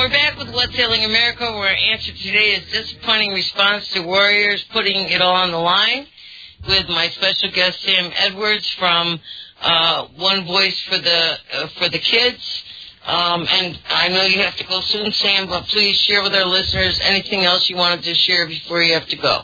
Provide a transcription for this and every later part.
we're back with What's Ailing America, where our answer today is disappointing response to Warriors putting it all on the line, with my special guest Sam Edwards from One Voice for the Kids. And I know you have to go soon, Sam, but please share with our listeners anything else you wanted to share before you have to go.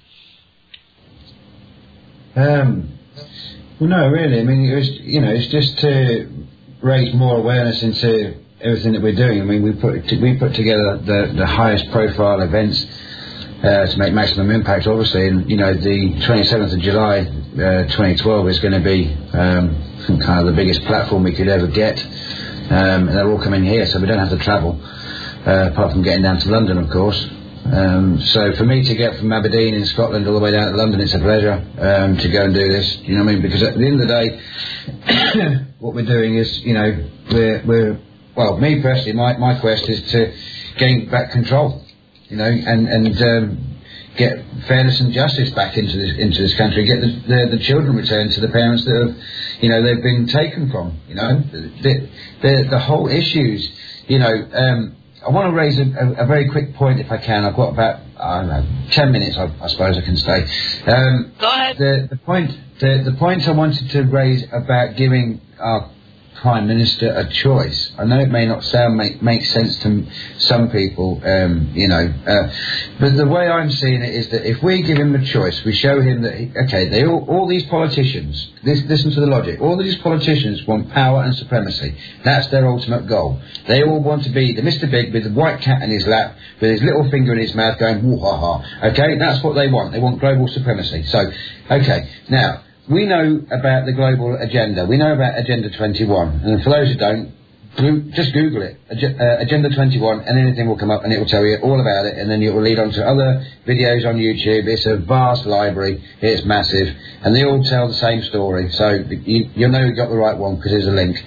Well, no, really. I mean, it's just to raise more awareness into everything that we're doing. I mean, we put together the highest profile events to make maximum impact, obviously. And the 27th of July, 2012 is going to be kind of the biggest platform we could ever get. And they're all coming here, so we don't have to travel, apart from getting down to London, of course. So for me to get from Aberdeen in Scotland all the way down to London, it's a pleasure to go and do this. You know what I mean? Because at the end of the day, what we're doing is, well, me personally, my quest is to gain back control, and get fairness and justice back into this country, get the children returned to the parents that have, they've been taken from. The whole issues. I want to raise a very quick point if I can. I've got about 10 minutes. I suppose I can stay. Go ahead. The point I wanted to raise about giving our Prime Minister a choice. I know it may not make sense to some people, but the way I'm seeing it is that if we give him a choice, we show him that, all these politicians, listen to the logic, all these politicians want power and supremacy. That's their ultimate goal. They all want to be the Mr. Big with the white cat in his lap, with his little finger in his mouth going, woo-ha-ha. Okay, that's what they want. They want global supremacy. So, now, we know about the global agenda. We know about Agenda 21. And for those who don't, just Google it. Agenda 21, and anything will come up and it will tell you all about it. And then it will lead on to other videos on YouTube. It's a vast library. It's massive. And they all tell the same story. So you'll know you got the right one because there's a link.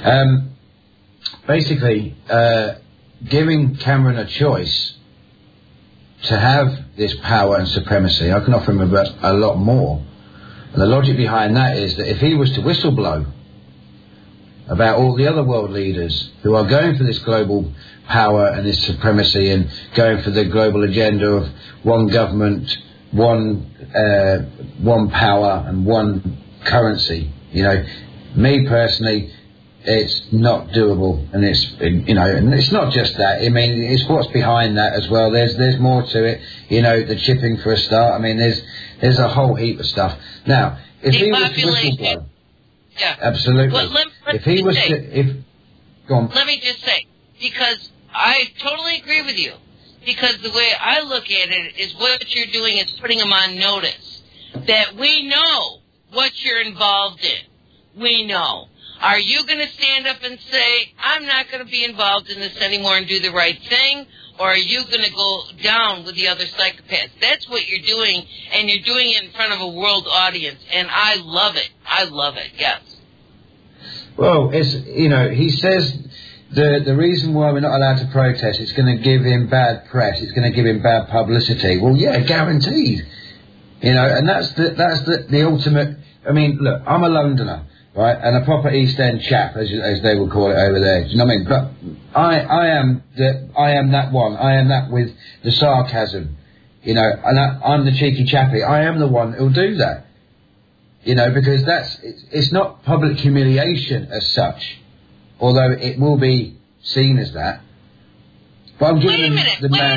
Basically, giving Cameron a choice to have this power and supremacy, I can offer him a lot more. And the logic behind that is that if he was to whistleblow about all the other world leaders who are going for this global power and this supremacy and going for the global agenda of one government, one power and one currency, me personally, it's not doable, and it's and it's not just that. I mean, it's what's behind that as well. There's more to it. The chipping for a start. I mean, there's a whole heap of stuff. Now, if he was to whistleblow, absolutely. Well, Go on. Let me just say, because I totally agree with you. Because the way I look at it is what you're doing is putting them on notice that we know what you're involved in. We know. Are you going to stand up and say, I'm not going to be involved in this anymore and do the right thing? Or are you going to go down with the other psychopaths? That's what you're doing, and you're doing it in front of a world audience. And I love it. I love it, yes. Well, he says the reason why we're not allowed to protest, it's going to give him bad press. It's going to give him bad publicity. Well, yeah, guaranteed. And that's the ultimate. I mean, look, I'm a Londoner. Right, and a proper East End chap, as they would call it over there. Do you know what I mean? But I am that one. I am that with the sarcasm, and I'm the cheeky chappy. I am the one who'll do that, because it's not public humiliation as such, although it will be seen as that. But I'm giving Wait a minute.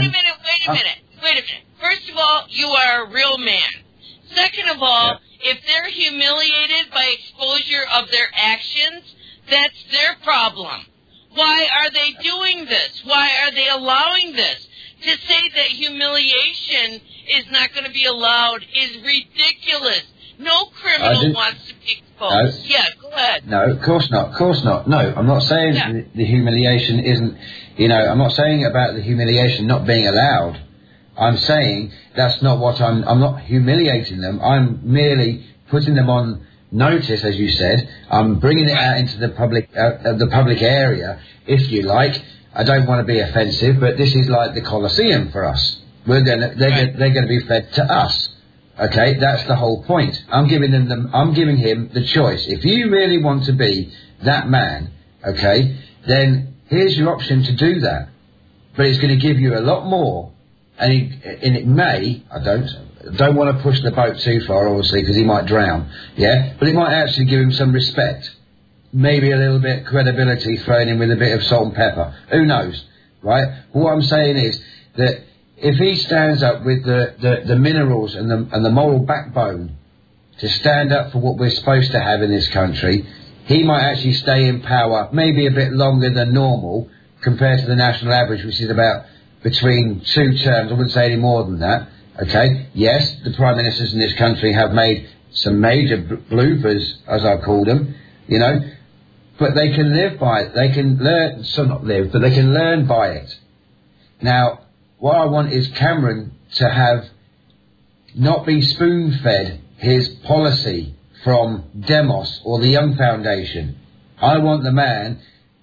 First of all, you are a real man. Second of all, if they're humiliated by exposure of their actions, that's their problem. Why are they doing this? Why are they allowing this? To say that humiliation is not going to be allowed is ridiculous. No criminal wants to be exposed. No. Yeah, go ahead. No, of course not. No, I'm not saying the humiliation isn't, I'm not saying about the humiliation not being allowed. I'm saying that's not what I'm not humiliating them. I'm merely putting them on notice, as you said. I'm bringing it out into the public area, if you like. I don't want to be offensive, but this is like the Colosseum for us. They're going to be fed to us. Okay, that's the whole point. I'm giving him the choice. If you really want to be that man, okay, then here's your option to do that. but it's going to give you a lot more, and it may, I don't want to push the boat too far, obviously, because he might drown, yeah, but it might actually give him some respect, maybe a little bit credibility thrown in with a bit of salt and pepper, who knows, right? But what I'm saying is that if he stands up with the minerals and the moral backbone to stand up for what we're supposed to have in this country, he might actually stay in power maybe a bit longer than normal compared to the national average, which is about between 2 terms. I wouldn't say any more than that. Okay? Yes, the prime ministers in this country have made some major bloopers, as I call them, you know, but they can live by it. They can learn, not live, but they can learn by it. Now, what I want is Cameron to have not be spoon-fed his policy from Demos or the Young Foundation. I want the man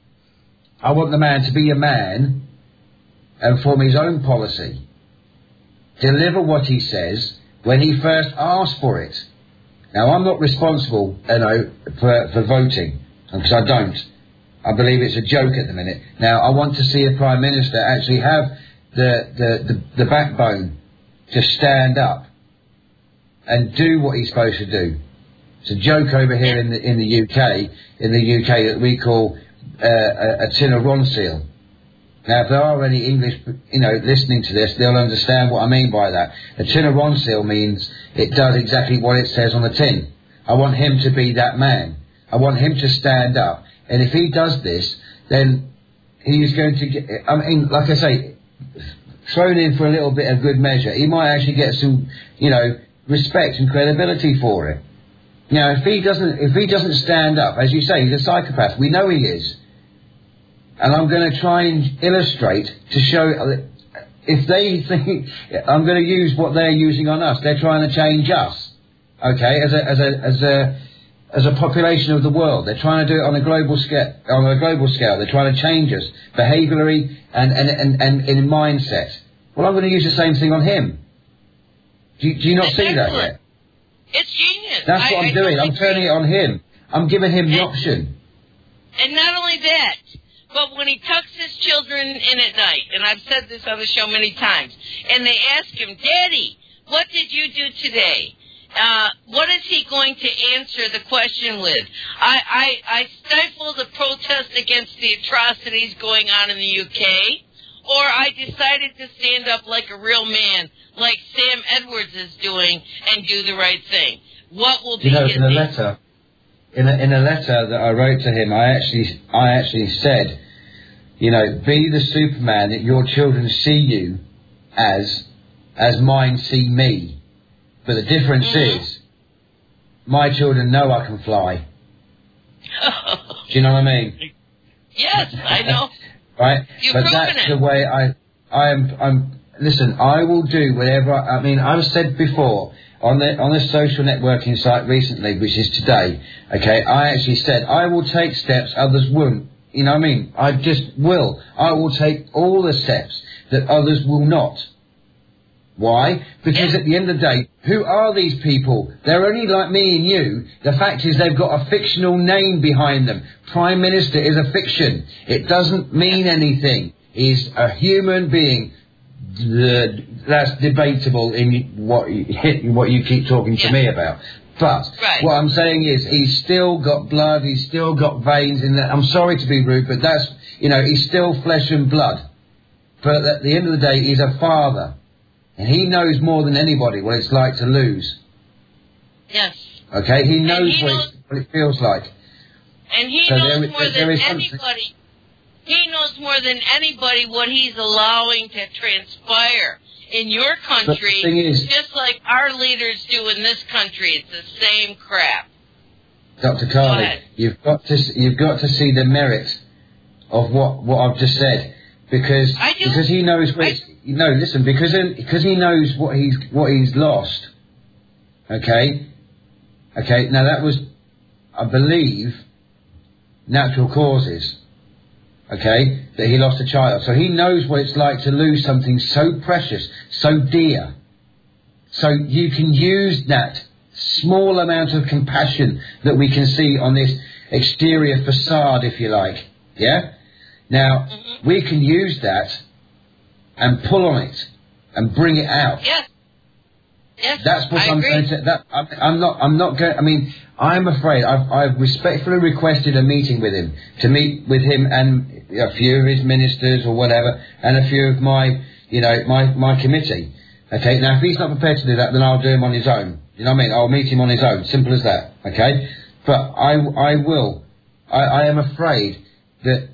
to be a man and form his own policy. Deliver what he says when he first asks for it. Now, I'm not responsible, for voting, because I don't. I believe it's a joke at the minute. Now, I want to see a Prime Minister actually have the backbone to stand up and do what he's supposed to do. It's a joke over here in the UK that we call a tin of Ronseal. Now, if there are any English, listening to this, they'll understand what I mean by that. A tin of Ronseal means it does exactly what it says on the tin. I want him to be that man. I want him to stand up. And if he does this, then he's going to get, like I say, thrown in for a little bit of good measure, he might actually get some, respect and credibility for it. Now, if he doesn't stand up, as you say, he's a psychopath. We know he is. And I'm going to try and illustrate to show, if they think, I'm going to use what they're using on us. They're trying to change us, okay, as a population of the world. They're trying to do it on a global scale. They're trying to change us behaviourally and in mindset. Well, I'm going to use the same thing on him. Do you not see that yet? It's genius. That's what I'm doing. I'm turning it on him. I'm giving him the option. And not only that, but when he tucks his children in at night, and I've said this on the show many times, and they ask him, Daddy, what did you do today? What is he going to answer the question with? I stifle the protest against the atrocities going on in the UK, or I decided to stand up like a real man, like Sam Edwards is doing, and do the right thing. What will be his answer? In a letter that I wrote to him, I actually said, be the Superman that your children see you as mine see me. But the difference is, my children know I can fly. Do you know what I mean? Yes, I know. Right? But that's the way I'm. Listen, I will do whatever. I've said before on the social networking site recently, which is today. Okay, I actually said I will take steps others won't. You know what I mean? I just will. I will take all the steps that others will not. Why? Because at the end of the day, who are these people? They're only like me and you. The fact is they've got a fictional name behind them. Prime Minister is a fiction. It doesn't mean anything. He's a human being. That's debatable in what you keep talking to me about. But what I'm saying is he's still got blood. He's still got veins in that. I'm sorry to be rude, but that's, he's still flesh and blood. But at the end of the day, he's a father. And he knows more than anybody what it's like to lose. Yes. Okay? He knows what it feels like. And he knows more than anybody. He knows more than anybody what he's allowing to transpire in your country. The thing is, just like our leaders do in this country. It's the same crap. Dr. Carly, you've got to see the merit of what I've just said. Because he knows because he knows what he's lost. Okay? Now that was, I believe, natural causes. Okay? That he lost a child. So he knows what it's like to lose something so precious, so dear. So you can use that small amount of compassion that we can see on this exterior facade, if you like. Yeah? Now, we can use that and pull on it and bring it out. Yes. Yes. That's what I'm agree. going to. I'm not going. I mean, I'm afraid. I've respectfully requested a meeting with him to meet with him and a few of his ministers or whatever, and a few of my, my committee. Okay. Now, if he's not prepared to do that, then I'll do him on his own. You know what I mean? I'll meet him on his own. Simple as that. Okay. But I will. I am afraid that,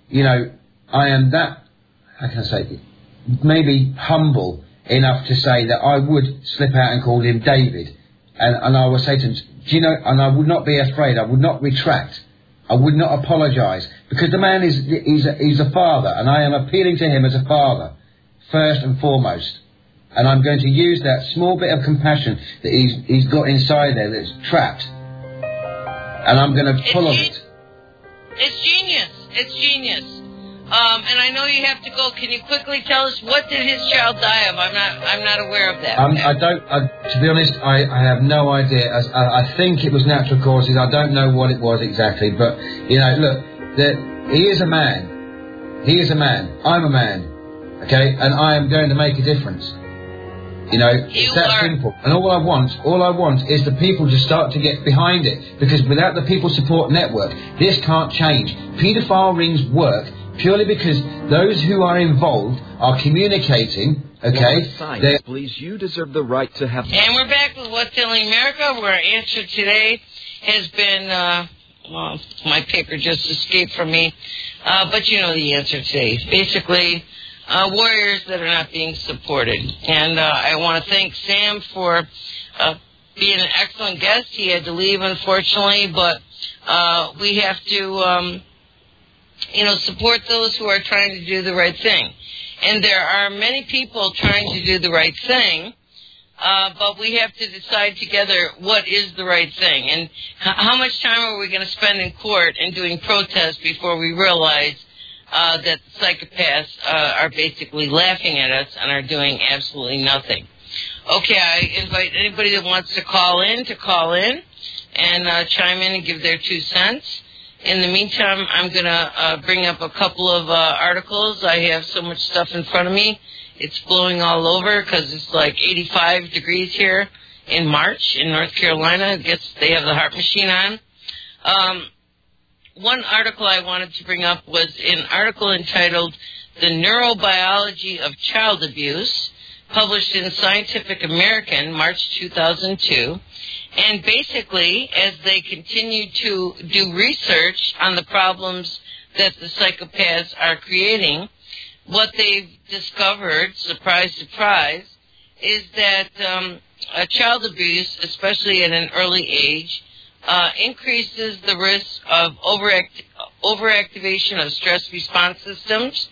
I am that, how can I say, maybe humble enough to say that I would slip out and call him David. And I will say to him, do you know, and I would not be afraid, I would not retract, I would not apologise, because the man he's a father, and I am appealing to him as a father, first and foremost. And I'm going to use that small bit of compassion that he's got inside there that's trapped, and I'm going to pull on it. It's genius. It's genius. And I know you have to go. Can you quickly tell us, what did his child die of? I'm not aware of that. To be honest, I have no idea. I think it was natural causes. I don't know what it was exactly. But, look, he is a man. He is a man. I'm a man. Okay? And I am going to make a difference. It's that simple. And all I want is the people to start to get behind it. Because without the People Support Network, this can't change. Paedophile rings work purely because those who are involved are communicating, okay? Please, you deserve the right to have... And we're back with What's Ailing America, where our answer today has been, my paper just escaped from me, but you know the answer today. Basically, warriors that are not being supported. And I want to thank Sam for being an excellent guest. He had to leave, unfortunately, but we have to... support those who are trying to do the right thing. And there are many people trying to do the right thing, but we have to decide together what is the right thing. And how much time are we going to spend in court and doing protests before we realize that the psychopaths are basically laughing at us and are doing absolutely nothing? Okay, I invite anybody that wants to call in and chime in and give their 2 cents. In the meantime, I'm going to bring up a couple of articles. I have so much stuff in front of me. It's blowing all over because it's like 85 degrees here in March in North Carolina. I guess they have the heart machine on. One article I wanted to bring up was an article entitled The Neurobiology of Child Abuse, published in Scientific American, March 2002. And basically, as they continue to do research on the problems that the psychopaths are creating, what they've discovered, surprise, surprise, is that child abuse, especially at an early age, increases the risk of overactivation of stress response systems,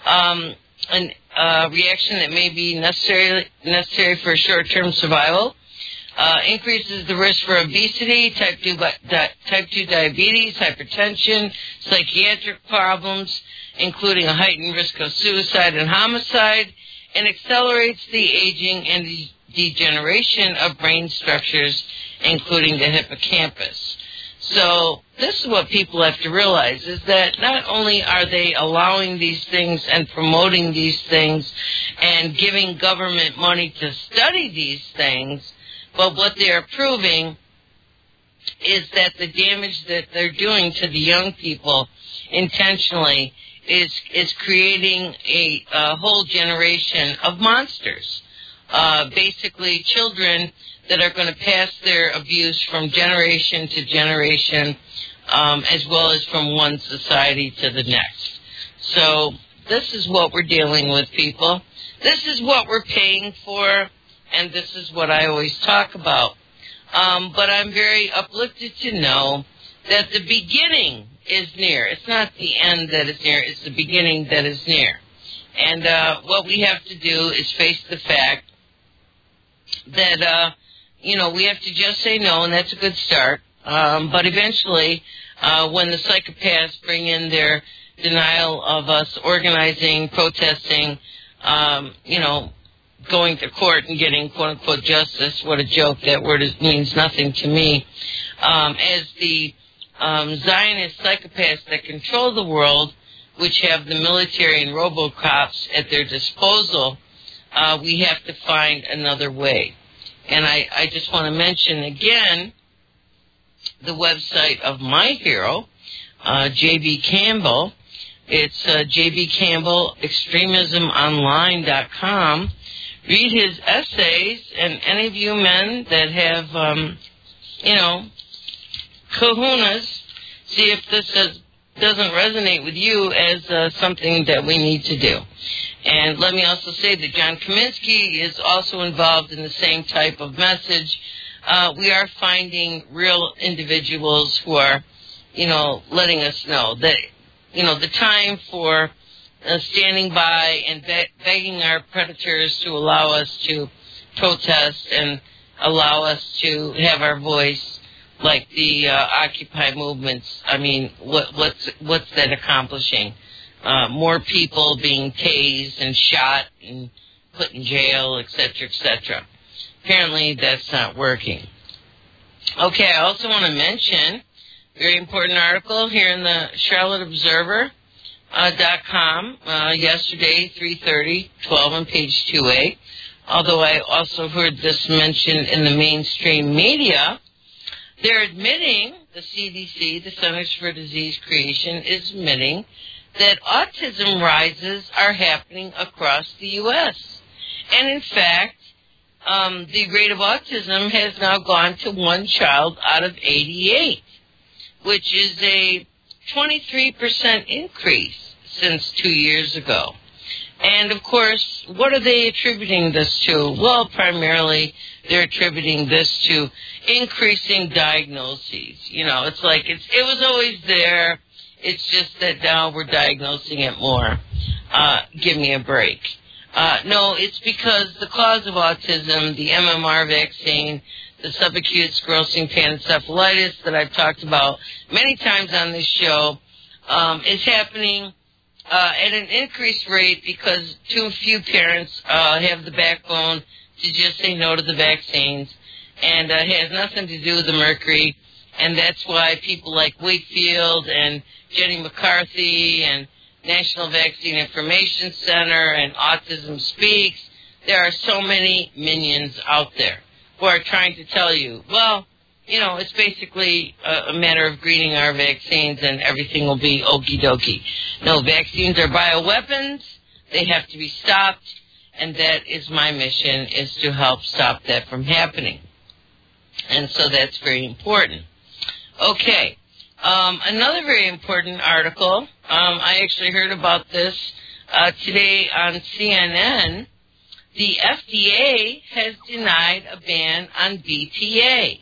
a reaction that may be necessary for short-term survival. Increases the risk for obesity, type 2 diabetes, hypertension, psychiatric problems, including a heightened risk of suicide and homicide, and accelerates the aging and degeneration of brain structures, including the hippocampus. So this is what people have to realize, is that not only are they allowing these things and promoting these things and giving government money to study these things, but what they're proving is that the damage that they're doing to the young people intentionally is creating a whole generation of monsters. Basically, children that are going to pass their abuse from generation to generation, as well as from one society to the next. So this is what we're dealing with, people. This is what we're paying for. And this is what I always talk about. But I'm very uplifted to know that the beginning is near. It's not the end that is near. It's the beginning that is near. And what we have to do is face the fact that, we have to just say no, and that's a good start. But eventually, when the psychopaths bring in their denial of us organizing, protesting, going to court and getting quote-unquote justice, what a joke, that word means nothing to me, as the Zionist psychopaths that control the world which have the military and RoboCops at their disposal, we have to find another way. And I just want to mention again the website of my hero, J.B. Campbell. It's J.B. Campbell, extremismonline.com. Read his essays, and any of you men that have, kahunas, see if this doesn't resonate with you as something that we need to do. And let me also say that John Kaminsky is also involved in the same type of message. We are finding real individuals who are, letting us know that, the time for standing by and begging our predators to allow us to protest and allow us to have our voice, like the Occupy movements. I mean, what's that accomplishing? More people being tased and shot and put in jail, etc., etc. Apparently, that's not working. Okay, I also want to mention a very important article here in the Charlotte Observer. .com, yesterday, 3/30/12 on page 2A. Although I also heard this mentioned in the mainstream media, they're admitting, the CDC, the Centers for Disease Creation, is admitting that autism rises are happening across the U.S. And in fact, the rate of autism has now gone to 1 child out of 88, which is a 23% increase since 2 years ago. And, of course, what are they attributing this to? Well, primarily they're attributing this to increasing diagnoses. It's like it was always there. It's just that now we're diagnosing it more. Give me a break. No, it's because the cause of autism, the MMR vaccine, the subacute sclerosing panencephalitis that I've talked about many times on this show, is happening at an increased rate because too few parents have the backbone to just say no to the vaccines, and it has nothing to do with the mercury, and that's why people like Wakefield and Jenny McCarthy and National Vaccine Information Center and Autism Speaks, there are so many minions out there who are trying to tell you, well, it's basically a matter of greening our vaccines and everything will be okie dokie. No, vaccines are bioweapons. They have to be stopped, and that is my mission, is to help stop that from happening. And so that's very important. Okay, another very important article, I actually heard about this today on CNN. The FDA has denied a ban on BPA.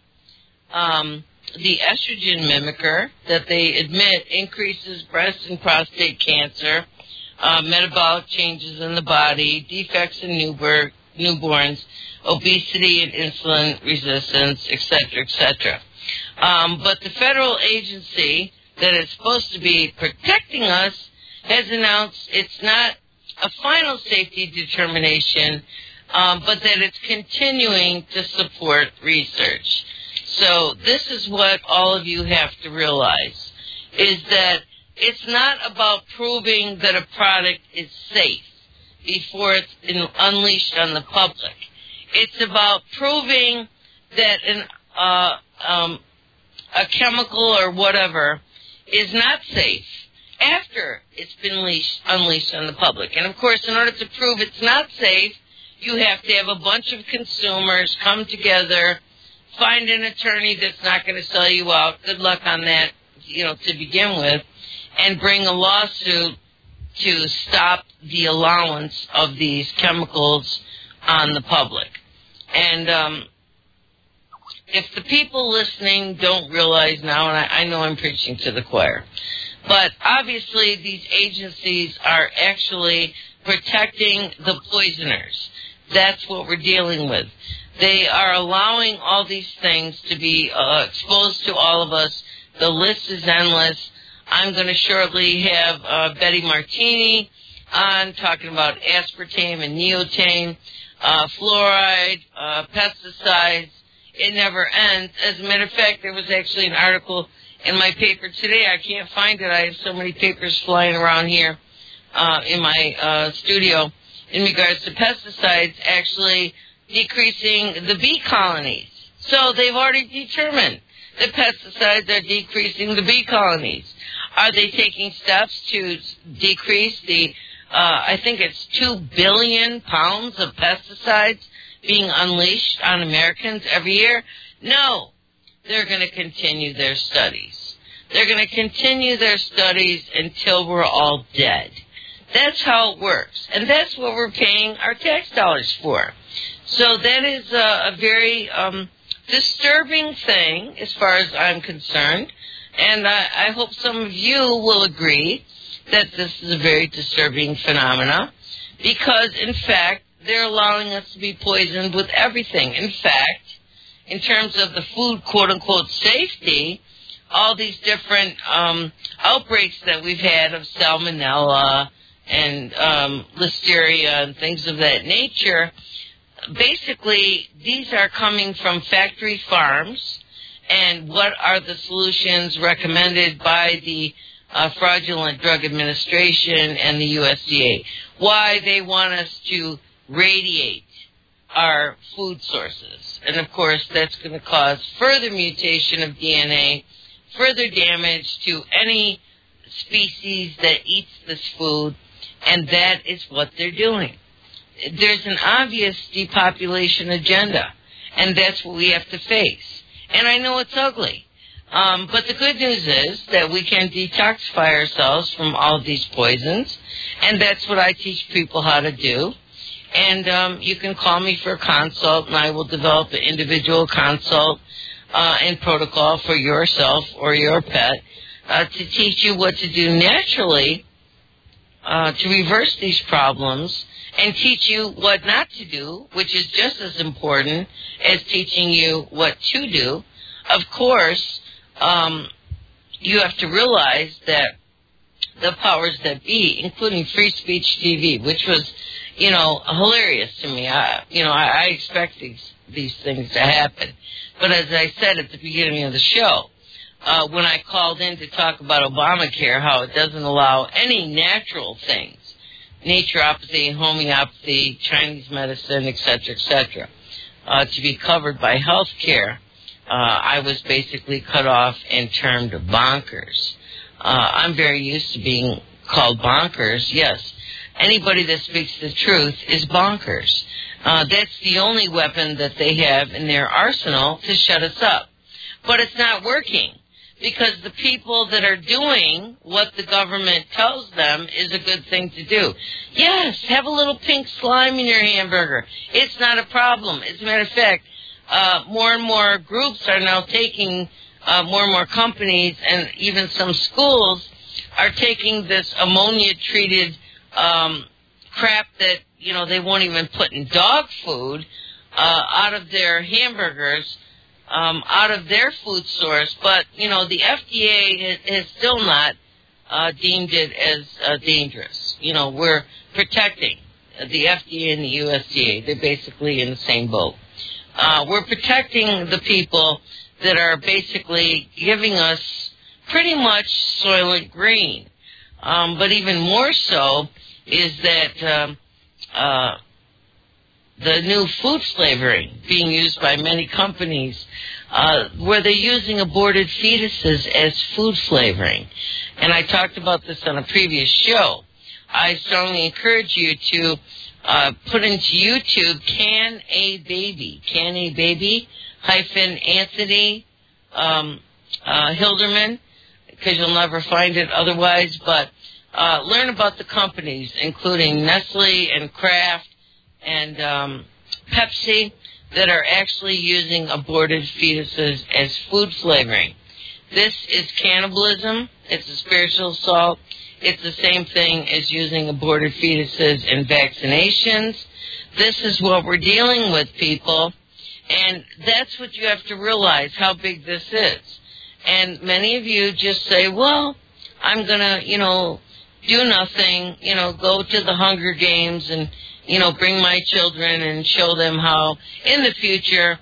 The estrogen mimicker that they admit increases breast and prostate cancer, metabolic changes in the body, defects in newborns, obesity and insulin resistance, etc., etc. But the federal agency that is supposed to be protecting us has announced it's not a final safety determination, but that it's continuing to support research. So this is what all of you have to realize, is that it's not about proving that a product is safe before it's unleashed on the public. It's about proving that a chemical or whatever is not safe after it's been unleashed on the public. And, of course, in order to prove it's not safe, you have to have a bunch of consumers come together, find an attorney that's not going to sell you out. Good luck on that, to begin with, and bring a lawsuit to stop the allowance of these chemicals on the public. And if the people listening don't realize now, and I know I'm preaching to the choir, but obviously these agencies are actually protecting the poisoners. That's what we're dealing with. They are allowing all these things to be exposed to all of us. The list is endless. I'm going to shortly have Betty Martini on talking about aspartame and neotame, fluoride, pesticides. It never ends. As a matter of fact, there was actually an article in my paper today. I can't find it. I have so many papers flying around here in my studio in regards to pesticides actually decreasing the bee colonies. So they've already determined that pesticides are decreasing the bee colonies. Are they taking steps to decrease the, I think it's 2 billion pounds of pesticides being unleashed on Americans every year? No. They're going to continue their studies. They're going to continue their studies until we're all dead. That's how it works. And that's what we're paying our tax dollars for. So that is a very disturbing thing as far as I'm concerned. And I hope some of you will agree that this is a very disturbing phenomena because, in fact, they're allowing us to be poisoned with everything. In fact, in terms of the food, quote-unquote, safety, all these different outbreaks that we've had of salmonella and listeria and things of that nature, basically these are coming from factory farms. And what are the solutions recommended by the Fraudulent Drug Administration and the USDA? Why they want us to radiate our food sources. And, of course, that's going to cause further mutation of DNA, further damage to any species that eats this food, and that is what they're doing. There's an obvious depopulation agenda, and that's what we have to face. And I know it's ugly. But the good news is that we can detoxify ourselves from all of these poisons, and that's what I teach people how to do. And you can call me for a consult, and I will develop an individual consult and protocol for yourself or your pet to teach you what to do naturally to reverse these problems and teach you what not to do, which is just as important as teaching you what to do. Of course, you have to realize that the powers that be, including Free Speech TV, which was, hilarious to me. I expect these things to happen. But as I said at the beginning of the show, when I called in to talk about Obamacare, how it doesn't allow any natural things, naturopathy, homeopathy, Chinese medicine, etc., to be covered by health care, I was basically cut off and termed bonkers. I'm very used to being called bonkers, yes. Anybody that speaks the truth is bonkers. That's the only weapon that they have in their arsenal to shut us up. But it's not working because the people that are doing what the government tells them is a good thing to do. Yes, have a little pink slime in your hamburger. It's not a problem. As a matter of fact, more and more groups are now taking, more and more companies and even some schools are taking this ammonia-treated crap that, they won't even put in dog food out of their hamburgers, out of their food source. But, the FDA has still not deemed it as dangerous. We're protecting the FDA and the USDA. They're basically in the same boat. We're protecting the people that are basically giving us pretty much Soylent Green. But even more so is that the new food flavoring being used by many companies where they're using aborted fetuses as food flavoring. And I talked about this on a previous show. I strongly encourage you to put into YouTube Can a Baby hyphen Anthony Hilderman, because you'll never find it otherwise. But learn about the companies, including Nestle and Kraft and Pepsi, that are actually using aborted fetuses as food flavoring. This is cannibalism. It's a spiritual assault. It's the same thing as using aborted fetuses in vaccinations. This is what we're dealing with, people. And that's what you have to realize, how big this is. And many of you just say, well, I'm going to, do nothing, go to the Hunger Games and, bring my children and show them how in the future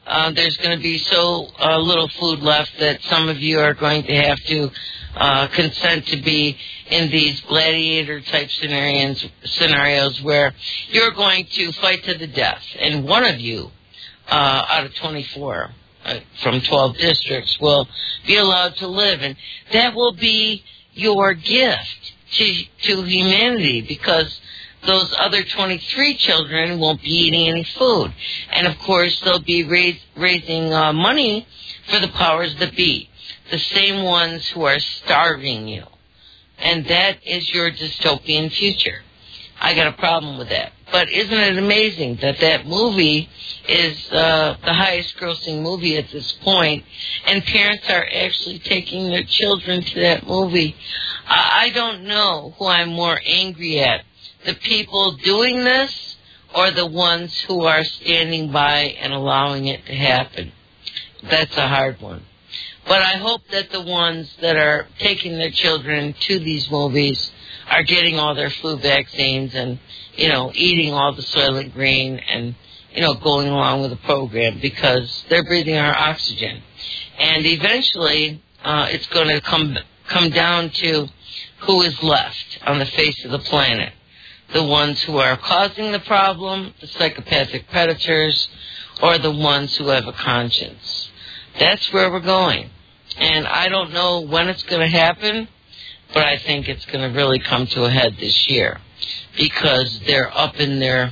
there's going to be so little food left that some of you are going to have to consent to be in these gladiator-type scenarios where you're going to fight to the death. And one of you, out of 24 from 12 districts, will be allowed to live. And that will be your gift to humanity, because those other 23 children won't be eating any food. And, of course, they'll be raising money for the powers that be, the same ones who are starving you. And that is your dystopian future. I got a problem with that. But isn't it amazing that that movie is the highest grossing movie at this point, and parents are actually taking their children to that movie? I don't know who I'm more angry at, the people doing this or the ones who are standing by and allowing it to happen. That's a hard one. But I hope that the ones that are taking their children to these movies are getting all their flu vaccines and, eating all the Soylent Green and, going along with the program, because they're breathing our oxygen. And eventually, it's going to come down to who is left on the face of the planet. The ones who are causing the problem, the psychopathic predators, or the ones who have a conscience. That's where we're going. And I don't know when it's going to happen, but I think it's going to really come to a head this year, because they're up in their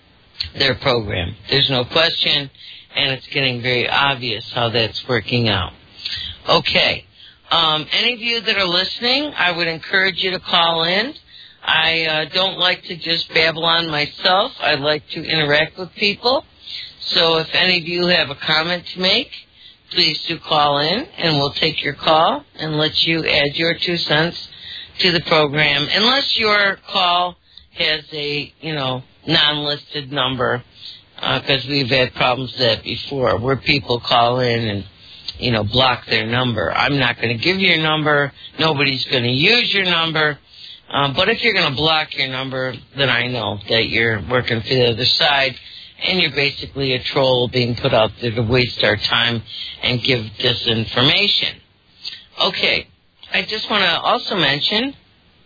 program. There's no question, and it's getting very obvious how that's working out. Okay. Any of you that are listening, I would encourage you to call in. I don't like to just babble on myself. I like to interact with people. So if any of you have a comment to make, please do call in, and we'll take your call and let you add your 2 cents to the program, unless your call has a, non-listed number, because we've had problems with that before, where people call in and, block their number. I'm not going to give you your number. Nobody's going to use your number. But if you're going to block your number, then I know that you're working for the other side, and you're basically a troll being put out there to waste our time and give disinformation. Okay, I just want to also mention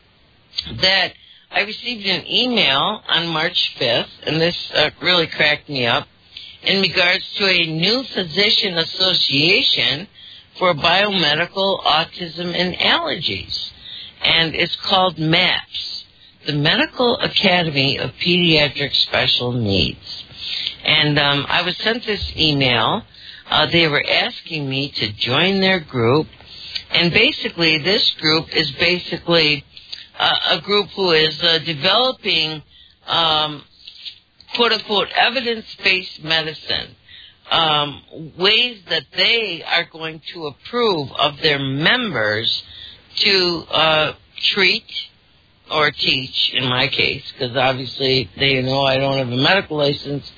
that I received an email on March 5th, and this really cracked me up, in regards to a new physician association for biomedical autism and allergies. And it's called MAPS, the Medical Academy of Pediatric Special Needs. And I was sent this email. They were asking me to join their group. And basically, this group is basically a group who is developing, quote-unquote, evidence-based medicine, ways that they are going to approve of their members to treat or teach, in my case, because obviously they know I don't have a medical license,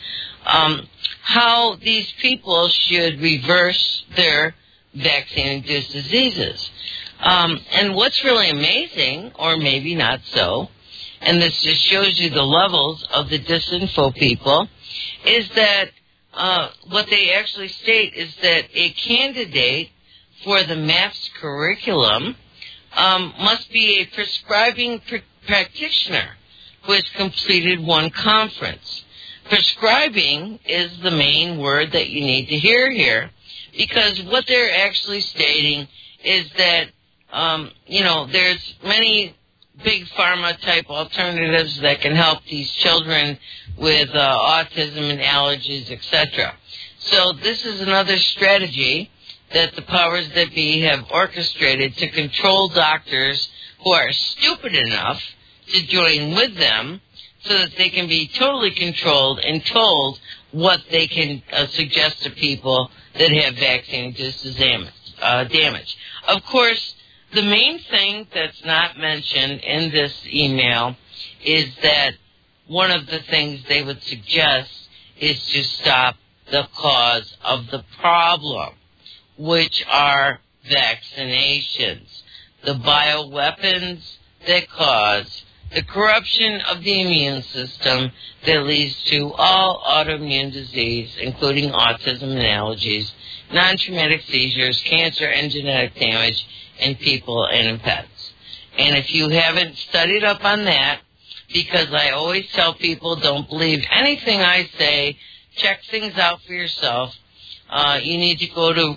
how these people should reverse their vaccine-induced diseases. And what's really amazing, or maybe not so, and this just shows you the levels of the disinfo people, is that what they actually state is that a candidate for the MAPS curriculum must be a prescribing practitioner who has completed one conference. Prescribing is the main word that you need to hear here, because what they're actually stating is that, there's many big pharma-type alternatives that can help these children with autism and allergies, etc. So this is another strategy that the powers that be have orchestrated to control doctors who are stupid enough to join with them, so that they can be totally controlled and told what they can suggest to people that have vaccine-induced damage. Of course, the main thing that's not mentioned in this email is that one of the things they would suggest is to stop the cause of the problem, which are vaccinations, the bioweapons that cause the corruption of the immune system that leads to all autoimmune disease, including autism and allergies, non-traumatic seizures, cancer, and genetic damage in people and in pets. And if you haven't studied up on that, because I always tell people don't believe anything I say, check things out for yourself. You need to go to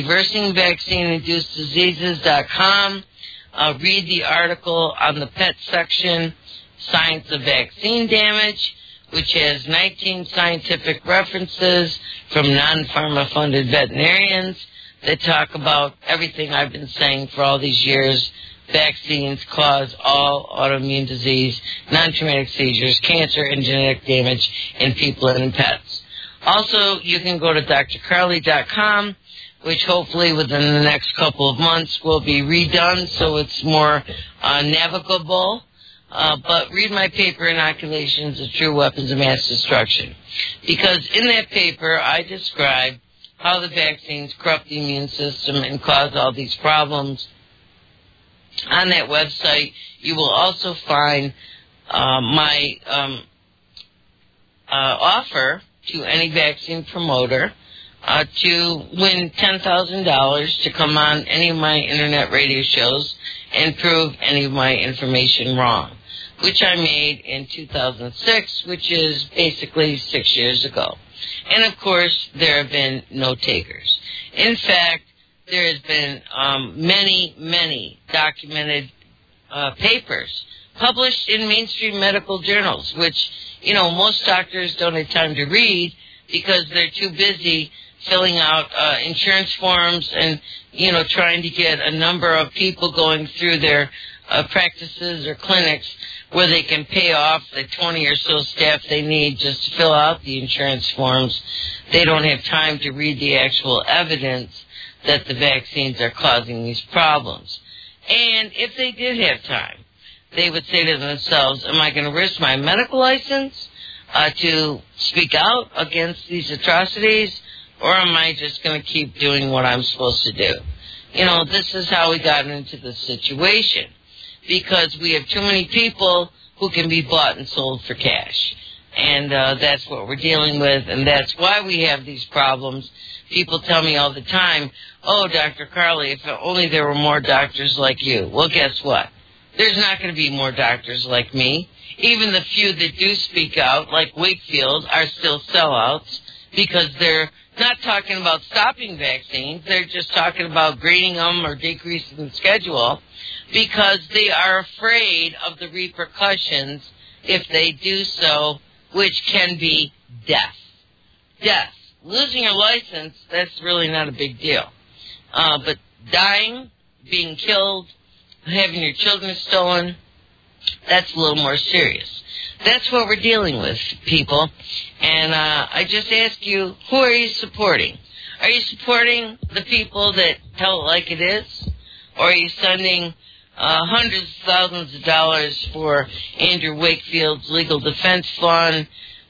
reversingvaccineinduceddiseases.com. Read the article on the pet section, Science of Vaccine Damage, which has 19 scientific references from non-pharma funded veterinarians that talk about everything I've been saying for all these years. Vaccines cause all autoimmune disease, non-traumatic seizures, cancer, and genetic damage in people and in pets. Also, you can go to drcarly.com, which hopefully within the next couple of months will be redone so it's more navigable. But read my paper, Inoculations of True Weapons of Mass Destruction. Because in that paper, I describe how the vaccines corrupt the immune system and cause all these problems. On that website, you will also find my offer to any vaccine promoter to win $10,000 to come on any of my internet radio shows and prove any of my information wrong, which I made in 2006, which is basically 6 years ago. And, of course, there have been no takers. In fact, there has been many documented papers published in mainstream medical journals, which, most doctors don't have time to read because they're too busy filling out insurance forms and, trying to get a number of people going through their practices or clinics where they can pay off the 20 or so staff they need just to fill out the insurance forms. They don't have time to read the actual evidence that the vaccines are causing these problems. And if they did have time, they would say to themselves, am I going to risk my medical license to speak out against these atrocities, or am I just going to keep doing what I'm supposed to do? This is how we got into this situation, because we have too many people who can be bought and sold for cash. And that's what we're dealing with, and that's why we have these problems. People tell me all the time, oh, Dr. Carly, if only there were more doctors like you. Well, guess what? There's not going to be more doctors like me. Even the few that do speak out, like Wakefield, are still sellouts because they're not talking about stopping vaccines. They're just talking about grading them or decreasing the schedule because they are afraid of the repercussions if they do so, which can be death. Death. Losing your license, that's really not a big deal. But dying, being killed, having your children stolen, that's a little more serious. That's what we're dealing with, people. And I just ask you, who are you supporting? Are you supporting the people that tell it like it is? Or are you sending hundreds of thousands of dollars for Andrew Wakefield's Legal Defense Fund,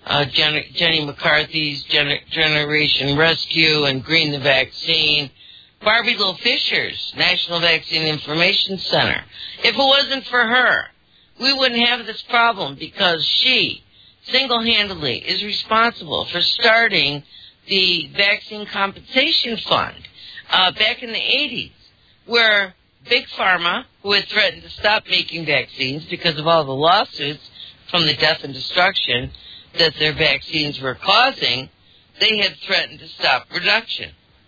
Jenny McCarthy's Generation Rescue and Green the Vaccine, Barbie Little Fisher's National Vaccine Information Center? If it wasn't for her, we wouldn't have this problem because she single-handedly is responsible for starting the Vaccine Compensation Fund back in the 80s, where Big Pharma, who had threatened to stop making vaccines because of all the lawsuits from the death and destruction that their vaccines were causing, they had threatened to stop production.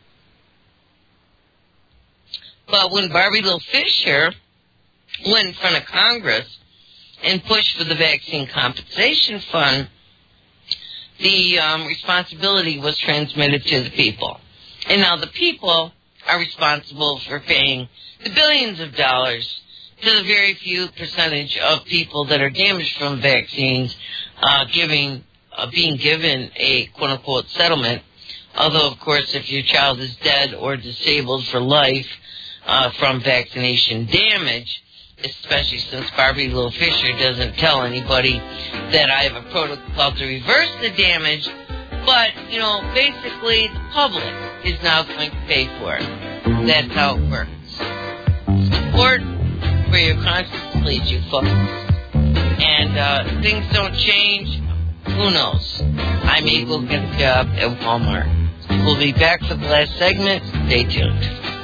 But when Barbie Little Fisher went in front of Congress and pushed for the Vaccine Compensation Fund, the responsibility was transmitted to the people. And now the people are responsible for paying the billions of dollars to the very few percentage of people that are damaged from vaccines being given a quote-unquote settlement. Although, of course, if your child is dead or disabled for life from vaccination damage, especially since Barbie Little Fisher doesn't tell anybody that I have a protocol to reverse the damage, but, basically the public is now going to pay for it. That's how it works. Support where your conscience leads you, folks. And things don't change. Who knows? I may go get a job at Walmart. We'll be back for the last segment. Stay tuned.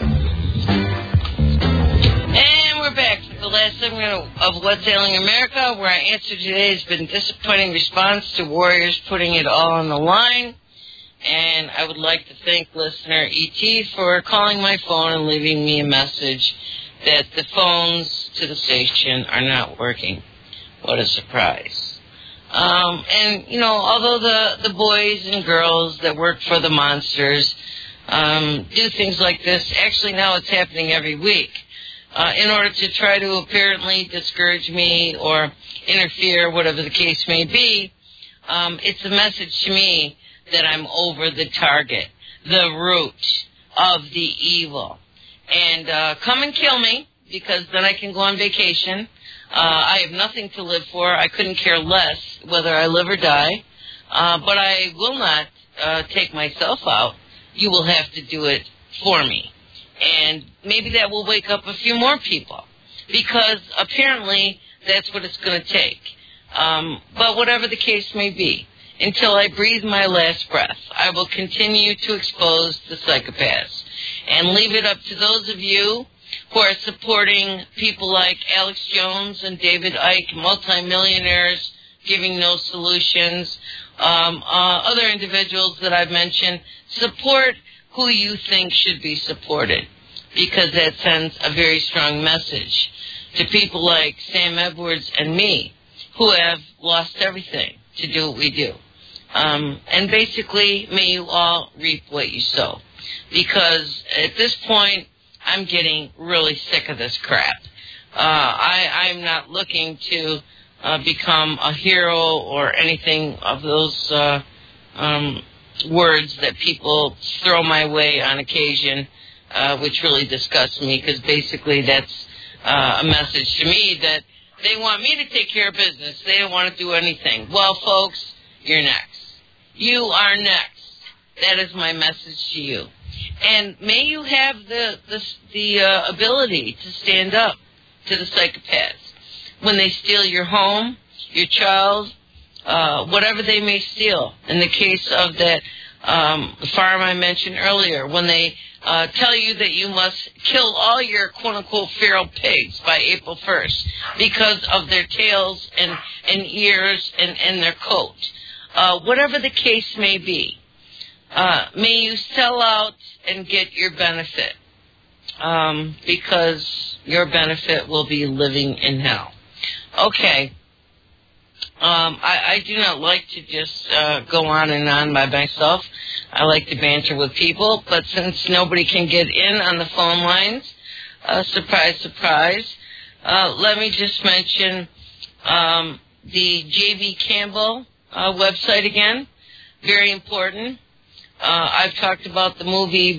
And we're back for the last segment of What's Ailing America, where our answer today has been disappointing response to Warriors putting it all on the line. And I would like to thank listener E.T. for calling my phone and leaving me a message that the phones to the station are not working. What a surprise. And, you know, although the boys and girls that work for the monsters do things like this, actually now it's happening every week, in order to try to apparently discourage me or interfere, whatever the case may be, it's a message to me that I'm over the target, the root of the evil. And come and kill me, because then I can go on vacation. I have nothing to live for. I couldn't care less whether I live or die. But I will not take myself out. You will have to do it for me. And maybe that will wake up a few more people, because apparently that's what it's going to take. But whatever the case may be, until I breathe my last breath, I will continue to expose the psychopaths and leave it up to those of you who are supporting people like Alex Jones and David Icke, multimillionaires giving no solutions, other individuals that I've mentioned. Support who you think should be supported, because that sends a very strong message to people like Sam Edwards and me, who have lost everything to do what we do. And basically, may you all reap what you sow, because at this point, I'm getting really sick of this crap. I'm not looking to become a hero or anything of those words that people throw my way on occasion, which really disgusts me, because basically that's a message to me that they want me to take care of business. They don't want to do anything. Well, folks, you're next. You are next. That is my message to you. And may you have the ability to stand up to the psychopaths when they steal your home, your child, whatever they may steal. In the case of that farm I mentioned earlier, when they tell you that you must kill all your quote-unquote feral pigs by April 1st because of their tails and ears and their coat. Whatever the case may be, may you sell out and get your benefit, because your benefit will be living in hell. Okay. I do not like to just go on and on by myself. I like to banter with people, but since nobody can get in on the phone lines, surprise, surprise, let me just mention the J.V. Campbell website again. Very important. I've talked about the movie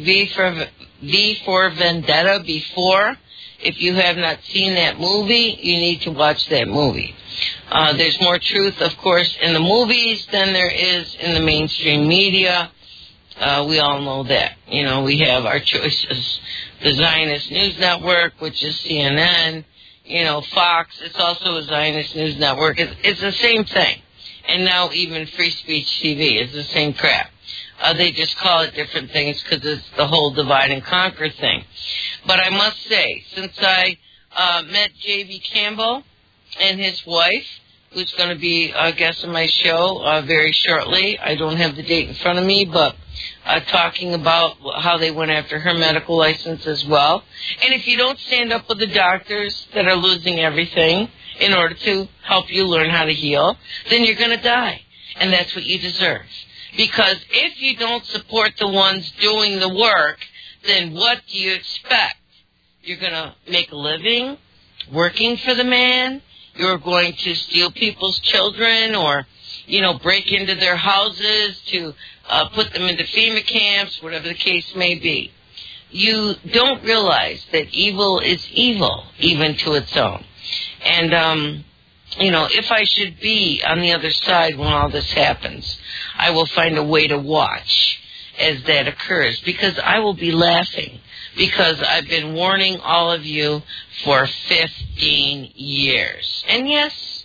V for Vendetta before. If you have not seen that movie, you need to watch that movie. There's more truth, of course, in the movies than there is in the mainstream media. We all know that. You know, we have our choices. The Zionist News Network, which is CNN, you know, Fox, it's also a Zionist News Network. It's the same thing. And now even Free Speech TV is the same crap. They just call it different things because it's the whole divide and conquer thing. But I must say, since I met J.V. Campbell and his wife, who's going to be a guest on my show very shortly, I don't have the date in front of me, but talking about how they went after her medical license as well. And if you don't stand up with the doctors that are losing everything in order to help you learn how to heal, then you're going to die. And that's what you deserve. Because if you don't support the ones doing the work, then what do you expect? You're going to make a living working for the man? You're going to steal people's children or, you know, break into their houses to put them into FEMA camps, whatever the case may be. You don't realize that evil is evil, even to its own. And, you know, if I should be on the other side when all this happens, I will find a way to watch as that occurs, because I will be laughing, because I've been warning all of you for 15 years. And yes,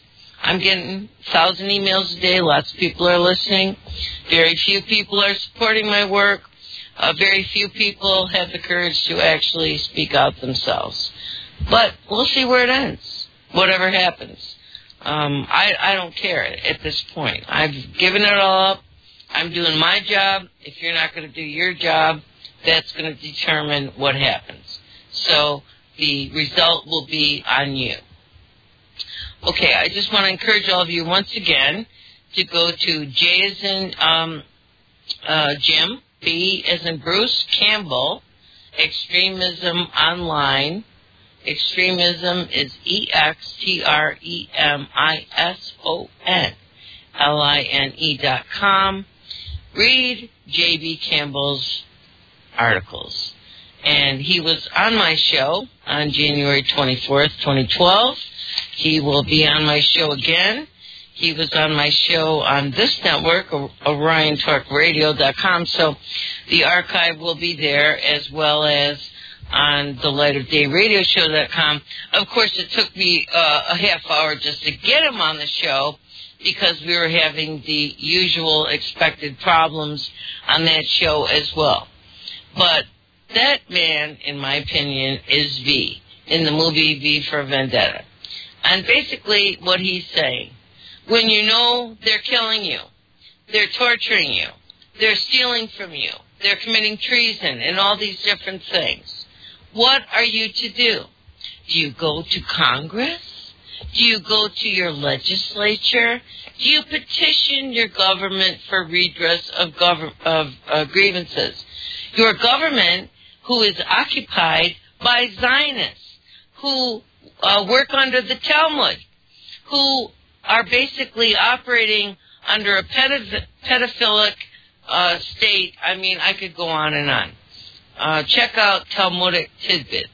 I'm getting 1,000 emails a day. Lots of people are listening. Very few people are supporting my work. Very few people have the courage to actually speak out themselves. But we'll see where it ends, whatever happens. I don't care at this point. I've given it all up. I'm doing my job. If you're not going to do your job, that's going to determine what happens. So the result will be on you. Okay, I just want to encourage all of you once again to go to J as in Jim, B as in Bruce, Campbell, Extremism Online. Extremism is EXTREMISONLINE.com. Read J.B. Campbell's articles. And he was on my show on January 24th, 2012. He will be on my show again. He was on my show on this network, OrionTalkRadio.com. So the archive will be there, as well as on the LightOfDayRadioShow.com. Of course, it took me a half hour just to get him on the show because we were having the usual expected problems on that show as well. But that man, in my opinion, is V, in the movie V for Vendetta. And basically what he's saying, when you know they're killing you, they're torturing you, they're stealing from you, they're committing treason and all these different things, what are you to do? Do you go to Congress? Do you go to your legislature? Do you petition your government for redress of grievances? Your government, who is occupied by Zionists, who work under the Talmud, who are basically operating under a pedophilic state. I mean, I could go on and on. Check out Talmudic Tidbits.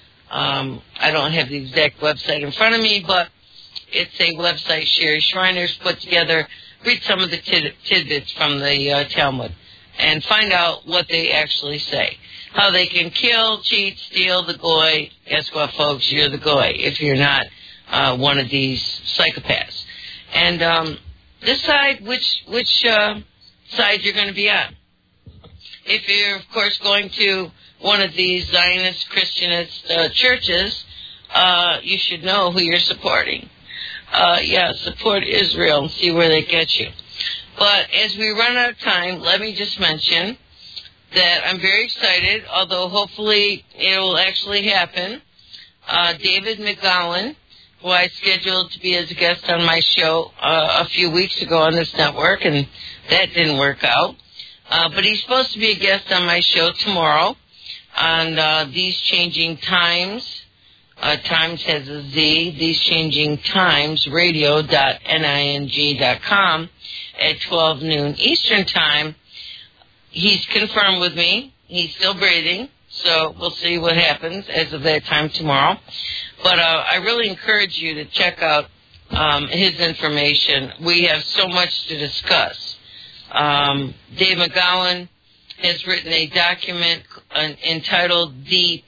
I don't have the exact website in front of me, but it's a website Sherry Shriner's put together. Read some of the tidbits from the Talmud and find out what they actually say. How they can kill, cheat, steal the goy. Guess what, folks? You're the goy if you're not one of these psychopaths. And decide which side you're going to be on. If you're, of course, going to one of these Zionist Christianist churches, you should know who you're supporting. Support Israel and see where they get you. But as we run out of time, let me just mention that I'm very excited, although hopefully it will actually happen. David McGowan, who I scheduled to be as a guest on my show a few weeks ago on this network, and that didn't work out. But he's supposed to be a guest on my show tomorrow on These Changing Times. Times has a Z. These Changing Times radio.ning.com at 12 noon Eastern Time. He's confirmed with me. He's still breathing, so we'll see what happens as of that time tomorrow. But I really encourage you to check out his information. We have so much to discuss. Dave McGowan has written a document entitled The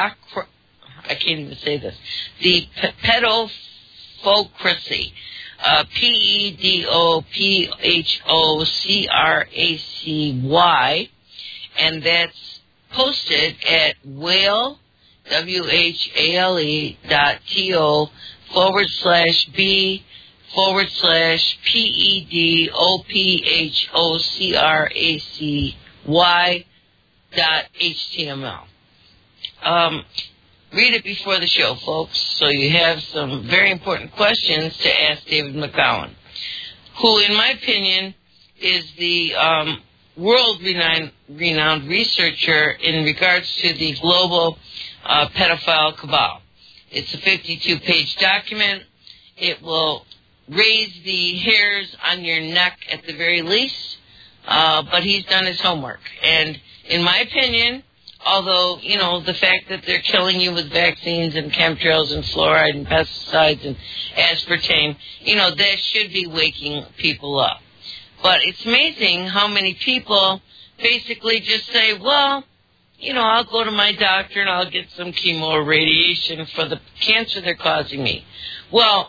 Pedophochracy. PEDOPHOCRACY, and that's posted at whale, WHALE.B//PEDOPHOCRACY.html. Read it before the show, folks, so you have some very important questions to ask David McGowan, who, in my opinion, is the world-renowned researcher in regards to the global pedophile cabal. It's a 52-page document. It will raise the hairs on your neck at the very least, but he's done his homework. And in my opinion, although, you know, the fact that they're killing you with vaccines and chemtrails and fluoride and pesticides and aspartame, you know, that should be waking people up. But it's amazing how many people basically just say, well, you know, I'll go to my doctor and I'll get some chemo or radiation for the cancer they're causing me. Well,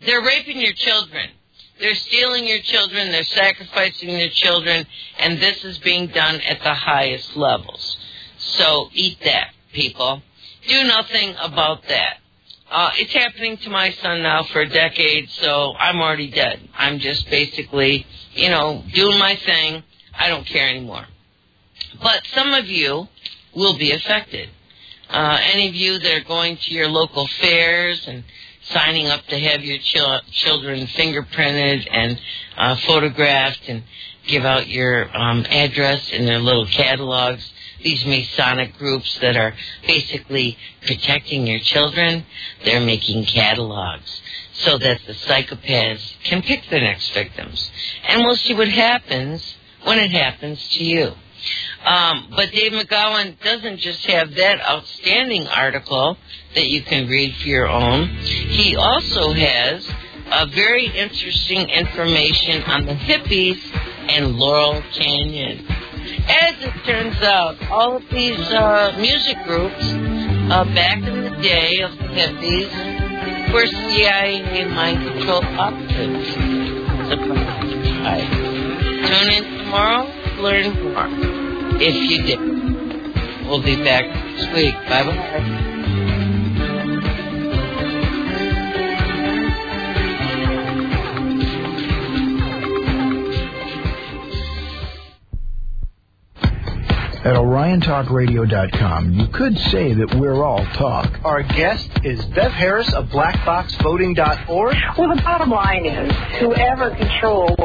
They're raping your children. They're stealing your children. They're sacrificing their children. And this is being done at the highest levels. So eat that, people. Do nothing about that. It's happening to my son now for a decade, so I'm already dead. I'm just basically, doing my thing. I don't care anymore. But some of you will be affected. Any of you that are going to your local fairs and signing up to have your children fingerprinted and photographed and give out your address in their little catalogs, these Masonic groups that are basically protecting your children, they're making catalogs so that the psychopaths can pick their next victims. And we'll see what happens when it happens to you. But Dave McGowan doesn't just have that outstanding article that you can read for your own. He also has very interesting information on the hippies and Laurel Canyon. As it turns out, all of these music groups back in the day of the hippies were CIA mind control operatives. Tune in tomorrow, learn more. If you did. We'll be back next week. Bye-bye. At OrionTalkRadio.com, you could say that we're all talk. Our guest is Bev Harris of BlackBoxVoting.org. Well, the bottom line is, whoever controls